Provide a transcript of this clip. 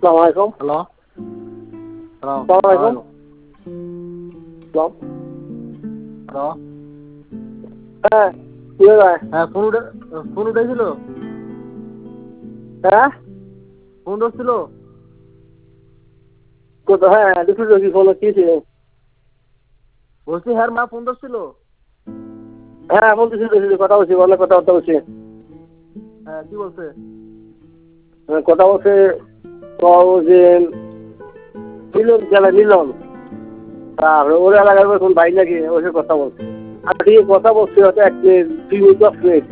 আসসালামু আলাইকুম। হ্যালো আসসালামু আলাইকুম। হ্যালো। হ্যালো। হ্যাঁ, কি ভাই? হ্যাঁ, ফোন উঠেছিল। হ্যাঁ, ফোন ধরছিল। কোথায়? হ্যাঁ, দুপুরে কি ফোন কি ছিল? বলছি হ্যাঁ মা ফোন ধরছিল। হ্যাঁ, বলতেছি কথা বলছি, অনেক কথাবার্তা বলছি। হ্যাঁ, কি বলছে? কথা বলছে যে মিলন গেলে মিলন, তারপরে ওর এলাকার কোন ভাই নাকি ওসে কথা বলছে। আর ঠিক কথা বলছি হয়তো 1 মিনিট 2 মিনিট 10 মিনিট।